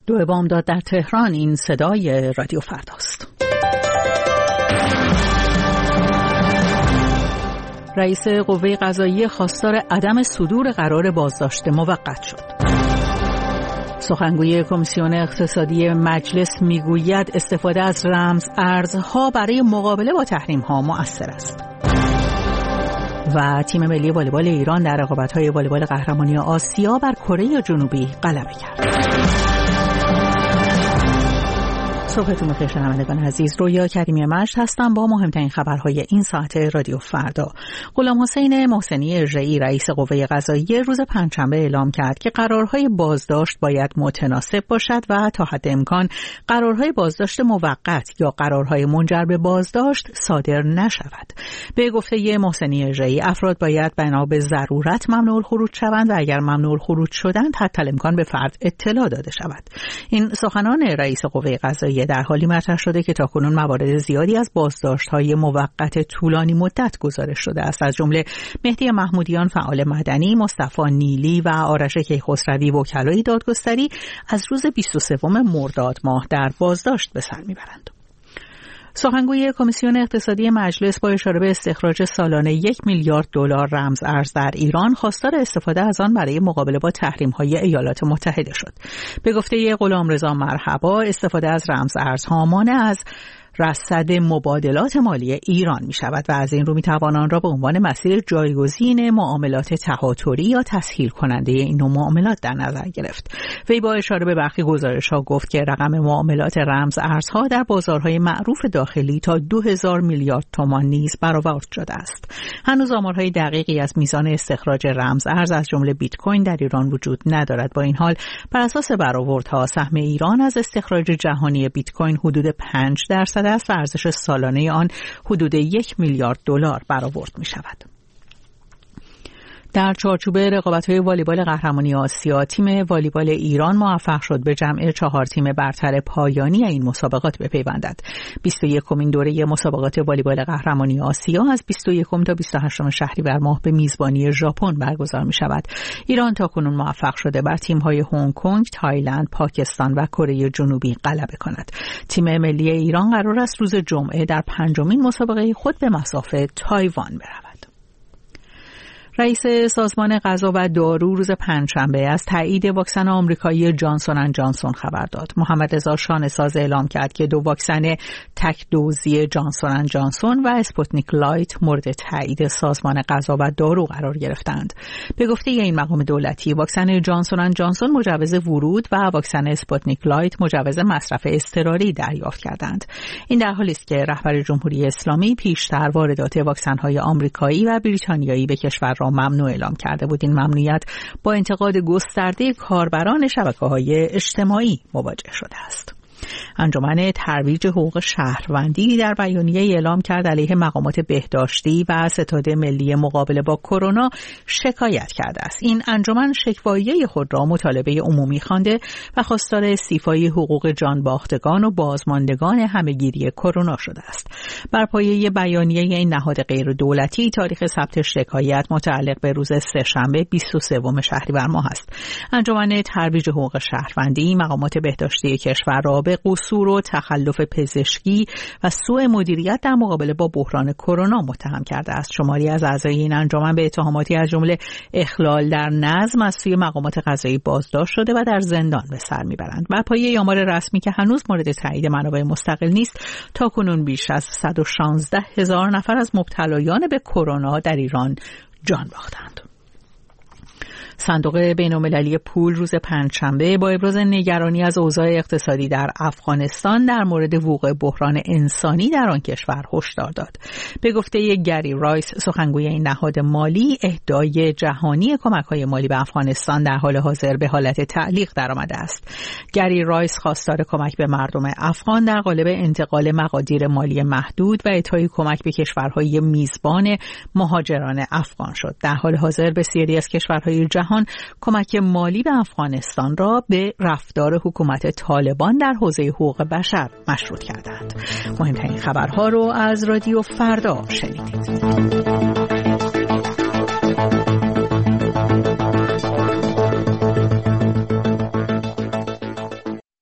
2 بامداد در تهران. این صدای رادیو فرداست. رئیس قوه قضاییه خواستار عدم صدور قرار بازداشت موقت شد. سخنگوی کمیسیون اقتصادی مجلس میگوید استفاده از رمز ارزها برای مقابله با تحریم‌ها مؤثر است. و تیم ملی والیبال ایران در رقابت‌های والیبال قهرمانی آسیا بر کره جنوبی غلبه کرد. صبحتون بخیر شنوندگان عزیز، رویا کریمی مجد هستم با مهمترین خبرهای این ساعت رادیو فردا. غلام حسین محسنی اژه‌ای رئیس قوه قضاییه روز پنجشنبه اعلام کرد که قرارهای بازداشت باید متناسب باشد و تا حد امکان قرارهای بازداشت موقت یا قرارهای منجر به بازداشت صادر نشود. به گفته محسنی اژه‌ای افراد باید بنا به ضرورت ممنوع الخروج شوند و اگر ممنوع الخروج شدند حتی امکان به فرد اطلاع داده شود. این سخنان رئیس قوه قضاییه در حالی مطرح شده که تاکنون موارد زیادی از بازداشت‌های موقت طولانی مدت گزارش شده است، از جمله مهدی محمودیان فعال مدنی، مصطفی نیلی و آرش کیخسروی وکلای دادگستری از روز 23 مرداد ماه در بازداشت به سر میبرند. سخنگوی کمیسیون اقتصادی مجلس با اشاره به استخراج سالانه 1 میلیارد دلار رمز ارز در ایران خواستار استفاده از آن برای مقابله با تحریم‌های ایالات متحده شد. به گفته غلامرضا مرحبا استفاده از رمز ارزها مانع از رصد مبادلات مالی ایران می شود و از این رو می توان آن را به عنوان مسیر جایگزین معاملات تهاتری یا تسهیل کننده این نوع معاملات در نظر گرفت. وی با اشاره به برخی گزارش‌ها گفت که رقم معاملات رمز ارزها در بازارهای معروف داخلی تا 2000 میلیارد تومان نیز برآورد شده است. هنوز آمارهای دقیقی از میزان استخراج رمز ارز از جمله بیت کوین در ایران وجود ندارد. با این حال بر اساس برآوردها سهم ایران از استخراج جهانی بیت کوین حدود 5% است و ارزش سالانه آن حدود 1 میلیارد دلار برآورد می شود. در چارچوب رقابت‌های والیبال قهرمانی آسیا تیم والیبال ایران موفق شد به جمع 4 تیم برتر پایانی این مسابقات بپیوندد. 21مین دوره مسابقات والیبال قهرمانی آسیا از 21 تا 28 شهریور ماه به میزبانی ژاپن برگزار می‌شود. ایران تاکنون موفق شده بر تیم‌های هنگ کنگ، تایلند، پاکستان و کره جنوبی غلبه کند. تیم ملی ایران قرار است روز جمعه در 5مین مسابقه خود به مصاف تایوان برود. رئیس سازمان غذا و دارو روز پنجشنبه از تایید واکسن آمریکایی جانسون اند جانسون خبر داد. محمد رضا شانه‌ساز اعلام کرد که 2 واکسن تک دوزی جانسون اند جانسون و اسپوتنیک لایت مورد تایید سازمان غذا و دارو قرار گرفتند. به گفته این مقام دولتی واکسن جانسون اند جانسون مجوز ورود و واکسن اسپوتنیک لایت مجوز مصرف اضطراری دریافت کردند. این در حالی است که رهبر جمهوری اسلامی پیشتر واردات واکسن‌های آمریکایی و بریتانیایی به کشور را ممنوع اعلام کرده بود. این ممنوعیت با انتقاد گسترده کاربران شبکه‌های اجتماعی مواجه شده است. انجمن ترویج حقوق شهروندی در بیانیه اعلام کرد علیه مقامات بهداشتی و ستاد ملی مقابله با کرونا شکایت کرده است. این انجمن شکواییه خود را مطالبه عمومی خوانده و خواستار استیفای حقوق جانباختگان و بازماندگان همه‌گیری کرونا شده است. بر پایه بیانیه این نهاد غیر دولتی تاریخ ثبت شکایت متعلق به روز سه‌شنبه 23 شهریور ماه است. انجمن ترویج حقوق شهروندی مقامات بهداشتی کشور را به قصور و تخلف پزشکی و سوء مدیریت در مقابله با بحران کرونا متهم کرده است. شماری از اعضای این انجمن به اتهاماتی از جمله اخلال در نظم از سوی مقامات قضایی بازداشت شده و در زندان به سر میبرند. بر پایه آمار رسمی که هنوز مورد تایید منابع مستقل نیست، تاکنون بیش از 116,000 نفر از مبتلایان به کرونا در ایران جان باختند. صندوق بین‌المللی پول روز پنجشنبه با ابراز نگرانی از اوضاع اقتصادی در افغانستان در مورد وقوع بحران انسانی در آن کشور هشدار داد. به گفته گری رایس سخنگوی این نهاد مالی، اهدای جهانی کمک‌های مالی به افغانستان در حال حاضر به حالت تعلیق درآمده است. گری رایس خواستار کمک به مردم افغان در قالب انتقال مقادیر مالی محدود و اعطای کمک به کشورهای میزبان مهاجران افغان شد. در حال حاضر بسیاری از کشورهای جهان کمک مالی به افغانستان را به رفتار حکومت طالبان در حوزه حقوق بشر مشروط کردند. مهمترین خبرها رو از رادیو فردا شنیدید.